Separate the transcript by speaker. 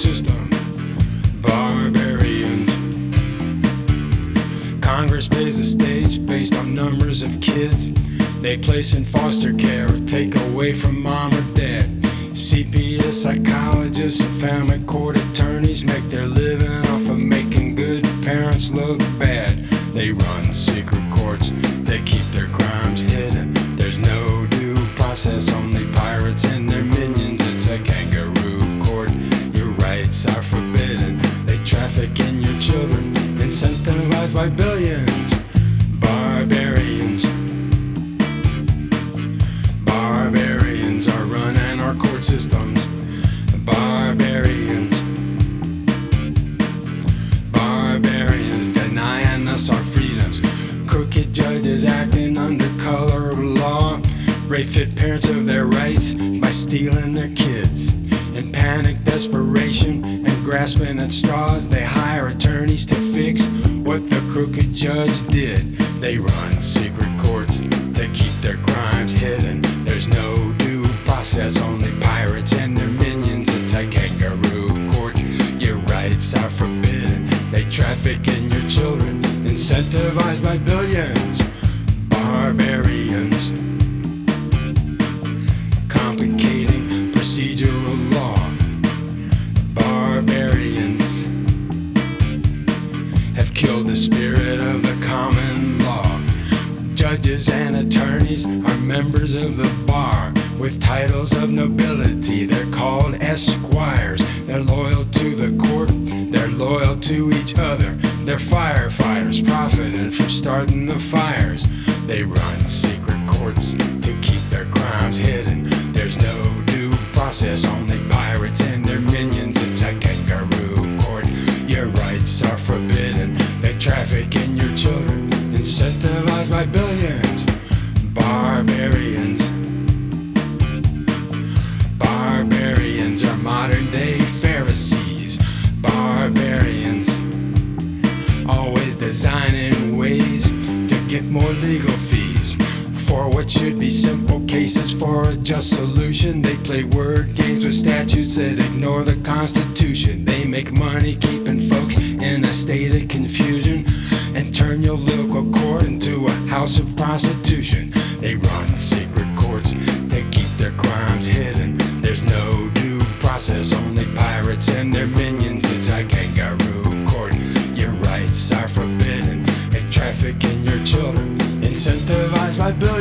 Speaker 1: system. Barbarians. Congress pays the stage based on numbers of kids they place in foster care or take away from mom or dad. CPS psychologists and family court attorneys make their living off of making good parents look bad. They run secret courts, they keep their crimes hidden. There's no due process, only pirates and their minions. It's a kangaroo court, your rights are forbidden. They traffic in your children, incentivized by billions. Barbarians. Barbarians are running our court systems. Barbarians. Barbarians denying us our freedoms. Crooked judges acting under color of law rape fit parents of their rights by stealing their kids. In panic, desperation, and grasping at straws, they hire attorneys to fix what the crooked judge did. They run secret courts to keep their crimes hidden. There's no due process, only pirates and their minions. It's a kangaroo court, your rights are forbidden. They traffic in your children, incentivized by billions. Barbarians. Complicating procedural law. Barbarians have killed the spirit of the common law. Judges and attorneys are members of the bar with titles of nobility. They're called esquires. They're loyal to the court, they're loyal to each other. They're firefighters, profiting from starting the fires. They run secret courts to keep their crimes hidden. There's no due process, only pirates and their minions. It's a kangaroo court, your rights are forbidden. They traffic in your children, incentivized by billions. Barbarians. Barbarians are modern day Pharisees. Barbarians. Always designing ways to get more legal fees for what should be simple cases for a just solution. They play word games with statutes that ignore the Constitution. They make money keeping folks in a state of confusion and turn your local court into a house of prostitution. They run secret courts to keep their crimes hidden. There's no due process, only pirates and their minions. It's a kangaroo court, your rights are forbidden. They traffic in your children, incentivized by billions.